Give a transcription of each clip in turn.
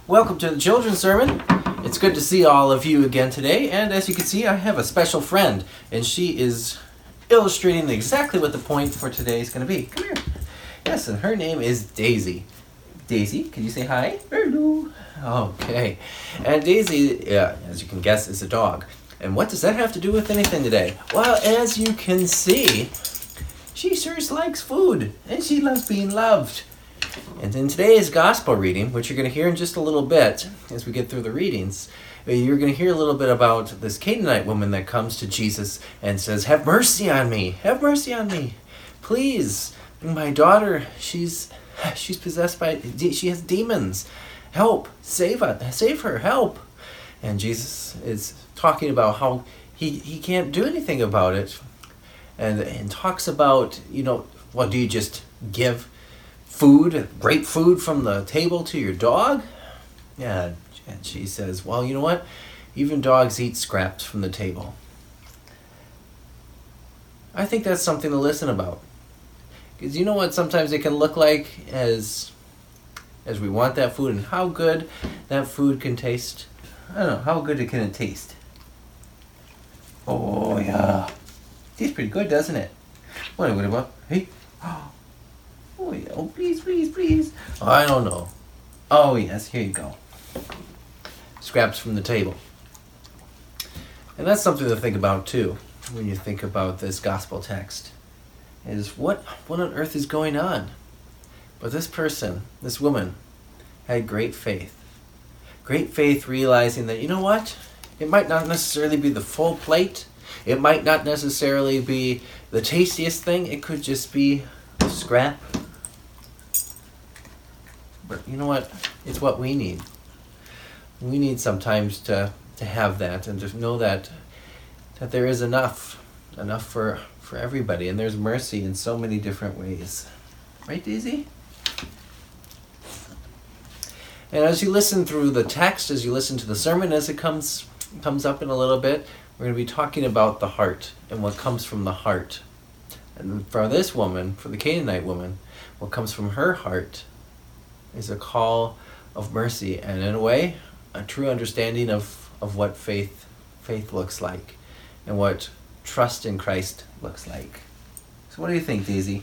Welcome to the Children's Sermon. It's good to see all of you again today, and as you can see, I have a special friend, and she is illustrating exactly what the point for today is going to be. Come here. Yes, and her name is Daisy. Daisy, can you say hi? Hello. Okay. And Daisy, as you can guess, is a dog. And what does that have to do with anything today? Well, as you can see, she sure likes food, and she loves being loved. And in today's gospel reading, which you're going to hear in just a little bit as we get through the readings, you're going to hear a little bit about this Canaanite woman that comes to Jesus and says, "Have mercy on me, have mercy on me. Please, my daughter, she's possessed by, she has demons. Help, save her, help." And Jesus is talking about how he can't do anything about it. And talks about, well, do you just give food, great food from the table to your dog? Yeah, and she says, well, you know what? Even dogs eat scraps from the table. I think that's something to listen about. Because you know what sometimes it can look like as we want that food and how good that food can taste. I don't know, how good can it taste? Oh, yeah. Tastes pretty good, doesn't it? What about? Hey. Oh, yeah. Oh, please. Oh, I don't know. Oh, yes, here you go. Scraps from the table. And that's something to think about, too, when you think about this gospel text, is what on earth is going on? But this person, this woman, had great faith. Great faith realizing that, you know what? It might not necessarily be the full plate. It might not necessarily be the tastiest thing. It could just be a scrap. But you know what? It's what we need. We need sometimes to have that and to know that there is enough for everybody, and there's mercy in so many different ways. Right, Daisy? And as you listen through the text, as you listen to the sermon, as it comes up in a little bit, we're going to be talking about the heart and what comes from the heart. And for this woman, for the Canaanite woman, what comes from her heart is a call of mercy and, in a way, a true understanding of what faith looks like and what trust in Christ looks like. So what do you think, Daisy?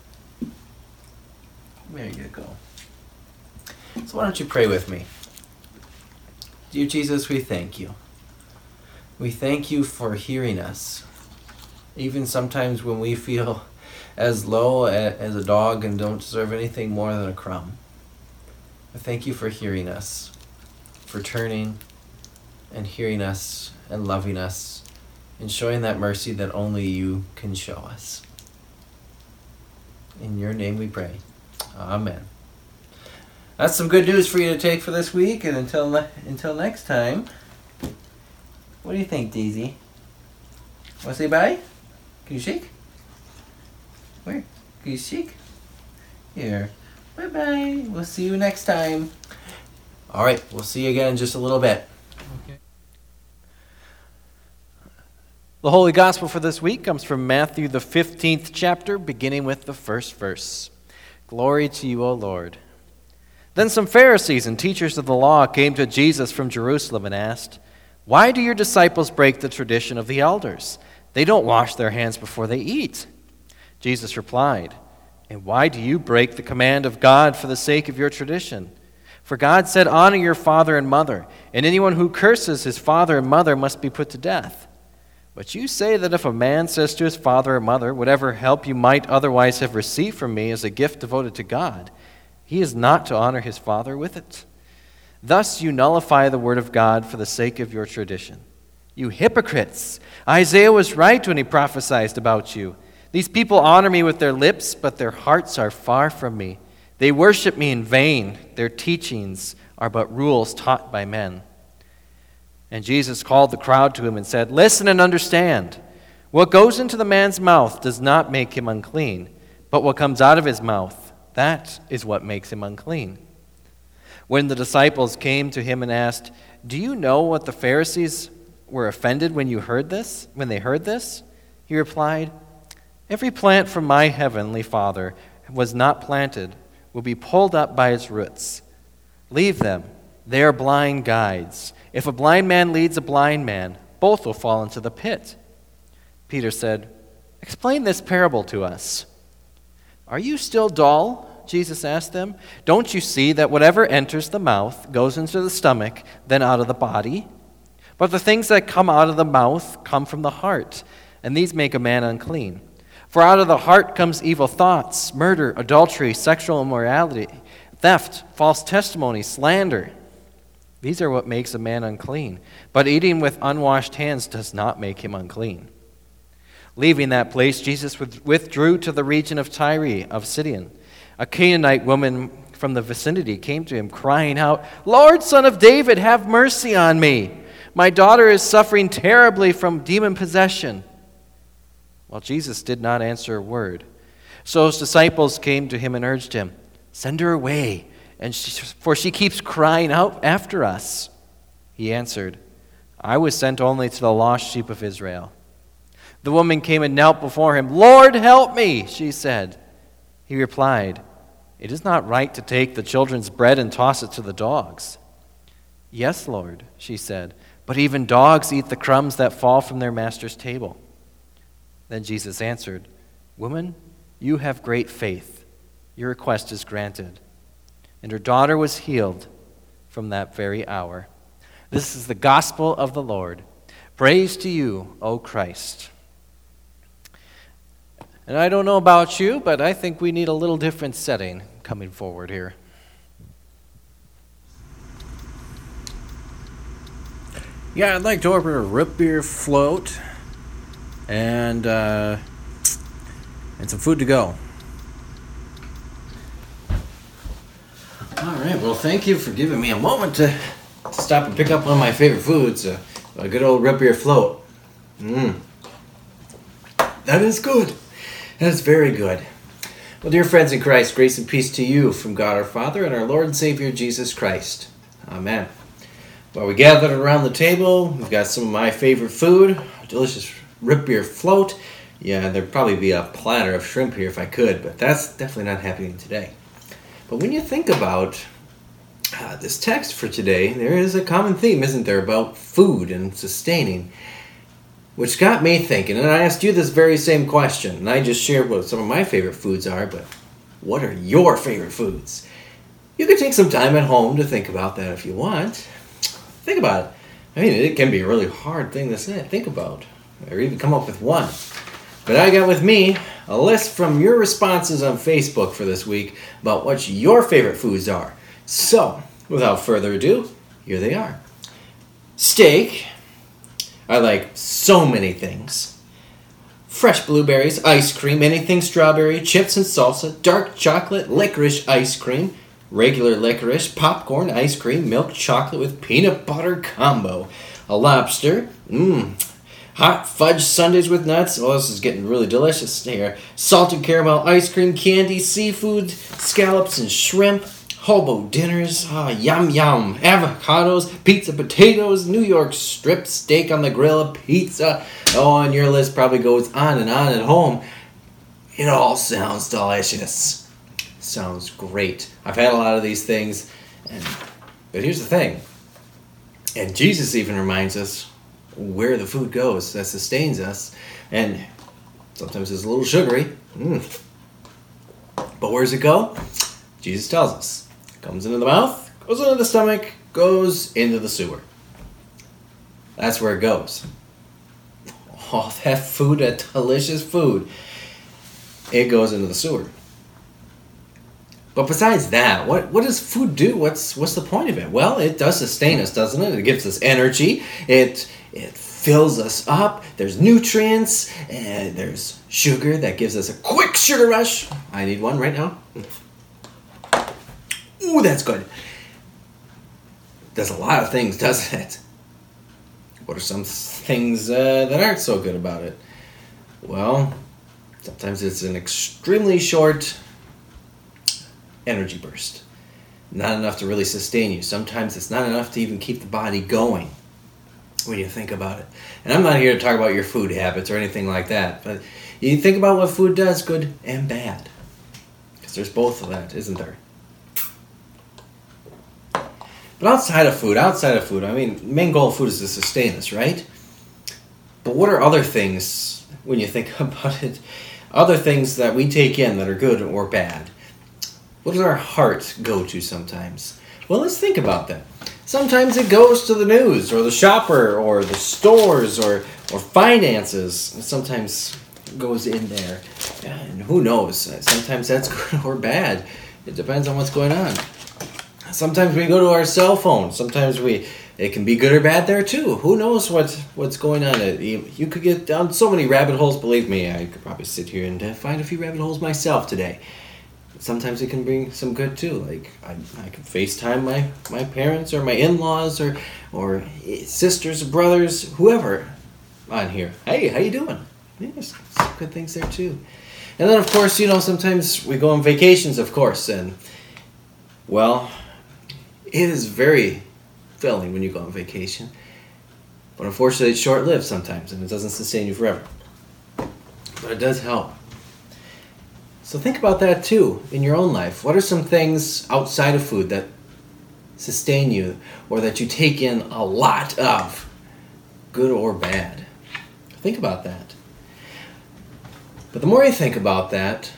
There you go. So why don't you pray with me? Dear Jesus, we thank you. We thank you for hearing us. Even sometimes when we feel as low as a dog and don't deserve anything more than a crumb. I thank you for hearing us, for turning and hearing us and loving us and showing that mercy that only you can show us. In your name we pray. Amen. That's some good news for you to take for this week, and until next time, what do you think, Daisy? Want to say bye? Can you shake? Where? Can you shake? Here. Bye-bye. We'll see you next time. All right. We'll see you again in just a little bit. Okay. The Holy Gospel for this week comes from Matthew, the 15th chapter, beginning with the first verse. Glory to you, O Lord. Then some Pharisees and teachers of the law came to Jesus from Jerusalem and asked, "Why do your disciples break the tradition of the elders? They don't wash their hands before they eat." Jesus replied, "And why do you break the command of God for the sake of your tradition? For God said, 'Honor your father and mother,' and anyone who curses his father and mother must be put to death. But you say that if a man says to his father or mother, 'Whatever help you might otherwise have received from me is a gift devoted to God,' he is not to honor his father with it. Thus you nullify the word of God for the sake of your tradition. You hypocrites! Isaiah was right when he prophesied about you. These people honor me with their lips, but their hearts are far from me. They worship me in vain. Their teachings are but rules taught by men." And Jesus called the crowd to him and said, "Listen and understand. What goes into the man's mouth does not make him unclean, but what comes out of his mouth, that is what makes him unclean." When the disciples came to him and asked, "Do you know what the Pharisees were offended when they heard this?" He replied, "Every plant from my heavenly Father was not planted will be pulled up by its roots. Leave them. They are blind guides. If a blind man leads a blind man, both will fall into the pit." Peter said, "Explain this parable to us." "Are you still dull?" Jesus asked them. "Don't you see that whatever enters the mouth goes into the stomach, then out of the body? But the things that come out of the mouth come from the heart, and these make a man unclean. For out of the heart comes evil thoughts, murder, adultery, sexual immorality, theft, false testimony, slander. These are what makes a man unclean. But eating with unwashed hands does not make him unclean." Leaving that place, Jesus withdrew to the region of Tyre of Sidon. A Canaanite woman from the vicinity came to him, crying out, "Lord, Son of David, have mercy on me. My daughter is suffering terribly from demon possession." Well, Jesus did not answer a word. So his disciples came to him and urged him, "Send her away, for she keeps crying out after us." He answered, "I was sent only to the lost sheep of Israel." The woman came and knelt before him. "Lord, help me," she said. He replied, "It is not right to take the children's bread and toss it to the dogs." "Yes, Lord," she said, "but even dogs eat the crumbs that fall from their master's table." Then Jesus answered, "Woman, you have great faith. Your request is granted." And her daughter was healed from that very hour. This is the gospel of the Lord. Praise to you, O Christ. And I don't know about you, but I think we need a little different setting coming forward here. Yeah, I'd like to order a root beer float and some food to go. All right, well, thank you for giving me a moment to stop and pick up one of my favorite foods, a good old root beer float. That is good. That is very good. Well, dear friends in Christ, grace and peace to you from God our Father and our Lord and Savior Jesus Christ. Amen. Well, we gathered around the table. We've got some of my favorite food, a delicious root beer float. Yeah, there'd probably be a platter of shrimp here if I could, but that's definitely not happening today. But when you think about this text for today, there is a common theme, isn't there, about food and sustaining, which got me thinking. And I asked you this very same question, and I just shared what some of my favorite foods are, but what are your favorite foods? You can take some time at home to think about that if you want. Think about it. I mean, it can be a really hard thing to think about, or even come up with one. But I got with me a list from your responses on Facebook for this week about what your favorite foods are. So, without further ado, here they are. Steak. I like so many things. Fresh blueberries, ice cream, anything strawberry, chips and salsa, dark chocolate, licorice ice cream, regular licorice, popcorn, ice cream, milk chocolate with peanut butter combo, a lobster, hot fudge sundaes with nuts. Oh, this is getting really delicious here. Salted caramel ice cream, candy, seafood, scallops and shrimp, hobo dinners, yum yum, avocados, pizza, potatoes, New York strip steak on the grill, pizza. Oh, and your list probably goes on and on at home. It all sounds delicious. Sounds great. I've had a lot of these things, but here's the thing. And Jesus even reminds us where the food goes that sustains us, and sometimes it's a little sugary. But where does it go? Jesus tells us. It comes into the mouth, goes into the stomach, goes into the sewer. That's where it goes. All that food, that delicious food, it goes into the sewer. But besides that, what does food do? What's the point of it? Well, it does sustain us, doesn't it? It gives us energy. It fills us up. There's nutrients. And there's sugar that gives us a quick sugar rush. I need one right now. Ooh, that's good. Does a lot of things, doesn't it? What are some things that aren't so good about it? Well, sometimes it's an extremely short energy burst. Not enough to really sustain you. Sometimes it's not enough to even keep the body going when you think about it. And I'm not here to talk about your food habits or anything like that, but you think about what food does, good and bad. Because there's both of that, isn't there? But outside of food, I mean, the main goal of food is to sustain us, right? But what are other things, when you think about it, other things that we take in that are good or bad? What does our heart go to sometimes? Well, let's think about that. Sometimes it goes to the news, or the shopper, or the stores, or finances. It sometimes goes in there. And who knows? Sometimes that's good or bad. It depends on what's going on. Sometimes we go to our cell phone. Sometimes it can be good or bad there too. Who knows what's going on? You could get down so many rabbit holes. Believe me, I could probably sit here and find a few rabbit holes myself today. Sometimes it can bring some good too. Like I can FaceTime my parents or my in-laws or sisters, brothers, whoever on here. Hey, how you doing? Yes, some good things there too. And then of course, sometimes we go on vacations, of course, and well, it is very filling when you go on vacation. But unfortunately, it's short-lived sometimes, and it doesn't sustain you forever. But it does help. So think about that too in your own life. What are some things outside of food that sustain you or that you take in a lot of, good or bad? Think about that. But the more you think about that,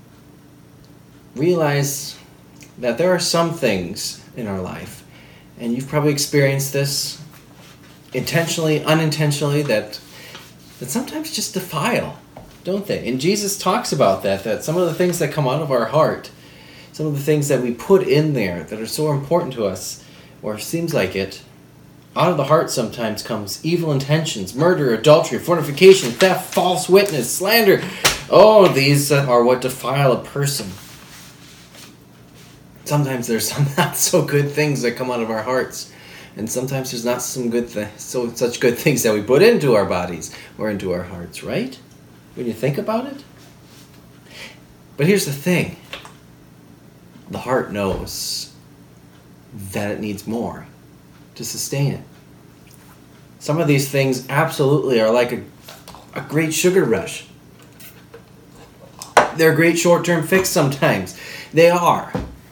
realize that there are some things in our life, and you've probably experienced this intentionally, unintentionally, that sometimes just defile, don't they? And Jesus talks about that some of the things that come out of our heart, some of the things that we put in there that are so important to us, or seems like it, out of the heart sometimes comes evil intentions, murder, adultery, fornication, theft, false witness, slander. Oh, these are what defile a person. Sometimes there's some not so good things that come out of our hearts. And sometimes there's not some such good things that we put into our bodies or into our hearts, right? When you think about it. But here's the thing. The heart knows that it needs more to sustain it. Some of these things absolutely are like a great sugar rush. They're a great short-term fix sometimes. They are.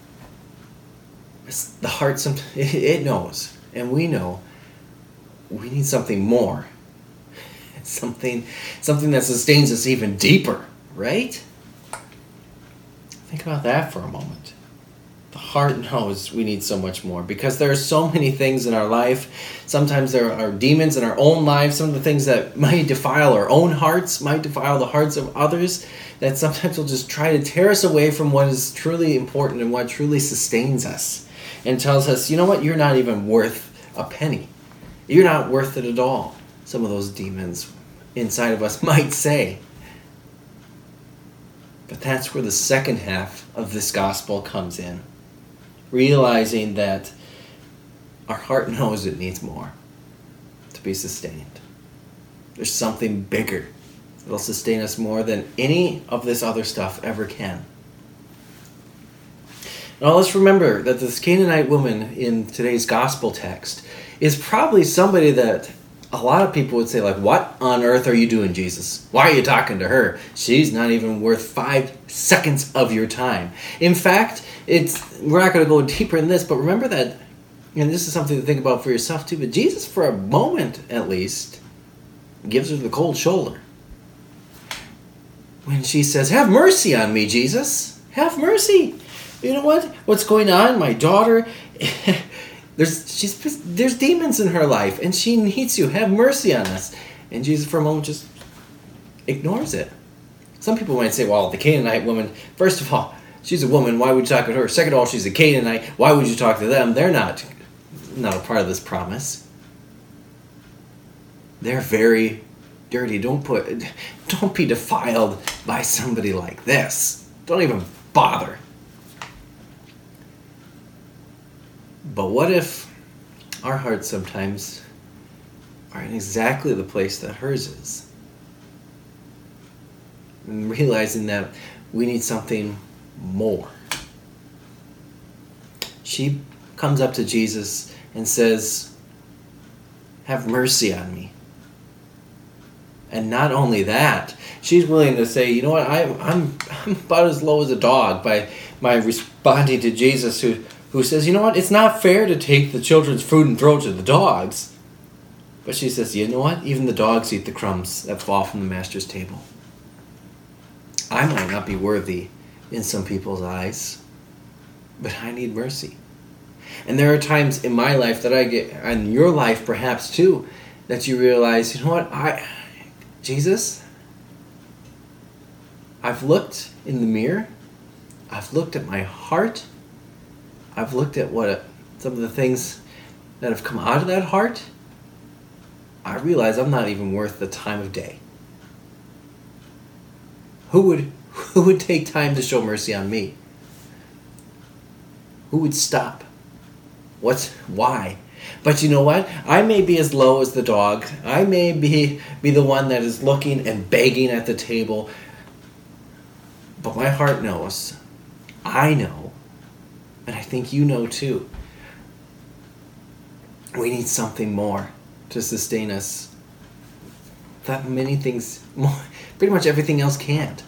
The heart, it knows, and we know we need something more. Something that sustains us even deeper, right? Think about that for a moment. The heart knows we need so much more because there are so many things in our life. Sometimes there are demons in our own lives, some of the things that might defile our own hearts, might defile the hearts of others, that sometimes will just try to tear us away from what is truly important and what truly sustains us. And tells us, you know what, you're not even worth a penny. You're not worth it at all. Some of those demons inside of us might say. But that's where the second half of this gospel comes in. Realizing that our heart knows it needs more to be sustained. There's something bigger that'll sustain us more than any of this other stuff ever can. Now let's remember that this Canaanite woman in today's gospel text is probably somebody that a lot of people would say, like, what on earth are you doing, Jesus? Why are you talking to her? She's not even worth 5 seconds of your time. In fact, we're not going to go deeper in this, but remember that, this is something to think about for yourself too, but Jesus, for a moment at least, gives her the cold shoulder. When she says, have mercy on me, Jesus. Have mercy. You know what? What's going on? My daughter, there's demons in her life, and she needs you. Have mercy on us. And Jesus, for a moment, just ignores it. Some people might say, well, the Canaanite woman, first of all, she's a woman. Why would you talk to her? Second of all, she's a Canaanite. Why would you talk to them? They're not a part of this promise. They're very dirty. Don't be defiled by somebody like this. Don't even bother. But what if our hearts sometimes are in exactly the place that hers is? And realizing that we need something more. She comes up to Jesus and says, have mercy on me. And not only that, she's willing to say, you know what, I'm about as low as a dog by responding to Jesus, who who says, you know what, it's not fair to take the children's food and throw it to the dogs. But she says, you know what, even the dogs eat the crumbs that fall from the master's table. I might not be worthy in some people's eyes, but I need mercy. And there are times in my life that I get, and your life perhaps too, that you realize, you know what, Jesus, I've looked in the mirror, I've looked at my heart, I've looked at some of the things that have come out of that heart. I realize I'm not even worth the time of day. Who would take time to show mercy on me? Who would stop? Why? But you know what? I may be as low as the dog. I may be the one that is looking and begging at the table. But my heart knows. I know. And I think you know too. We need something more to sustain us. That many things, pretty much everything else can't.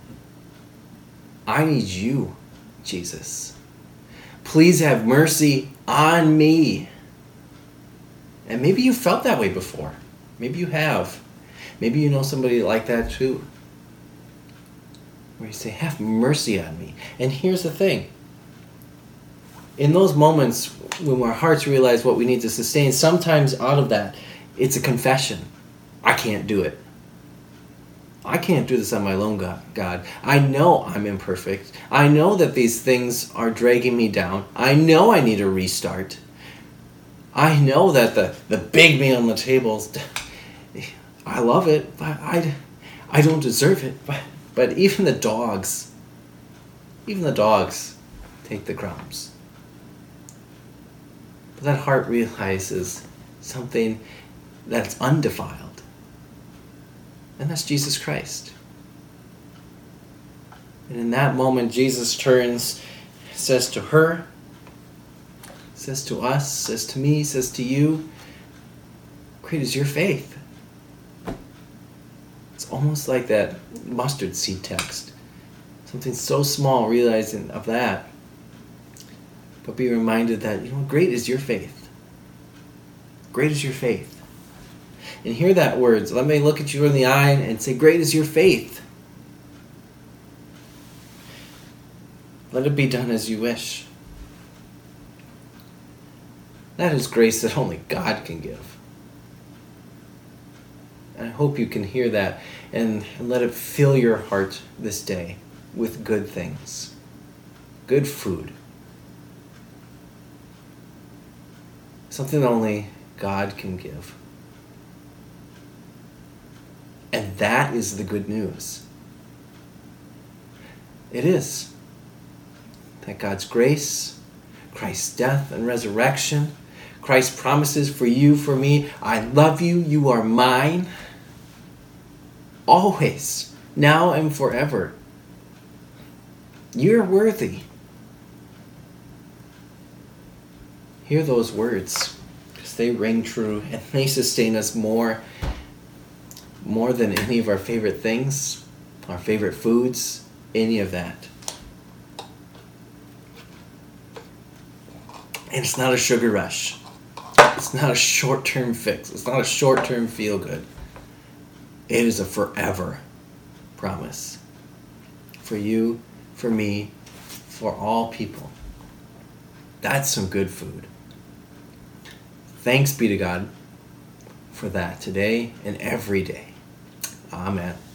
I need you, Jesus. Please have mercy on me. And maybe you felt that way before. Maybe you have. Maybe you know somebody like that too. Where you say, have mercy on me. And here's the thing. In those moments when our hearts realize what we need to sustain, sometimes out of that, it's a confession. I can't do it. I can't do this on my own, God. I know I'm imperfect. I know that these things are dragging me down. I know I need a restart. I know that the big meal on the table, I love it, but I don't deserve it. But even the dogs take the crumbs. But that heart realizes something that's undefiled. And that's Jesus Christ. And in that moment, Jesus turns, says to her, says to us, says to me, says to you, great is your faith. It's almost like that mustard seed text. Something so small, realizing of that. But be reminded that, great is your faith. Great is your faith. And hear that words. Let me look at you in the eye and say, great is your faith. Let it be done as you wish. That is grace that only God can give. And I hope you can hear that and let it fill your heart this day with good things. Good food. Something that only God can give. And that is the good news. It is. That God's grace, Christ's death and resurrection, Christ's promises for you, for me, I love you, you are mine, always, now and forever. You're worthy. Hear those words, because they ring true and they sustain us more than any of our favorite things, our favorite foods, any of that. And it's not a sugar rush. It's not a short-term fix. It's not a short-term feel-good. It is a forever promise. For you, for me, for all people. That's some good food. Thanks be to God for that today and every day. Amen.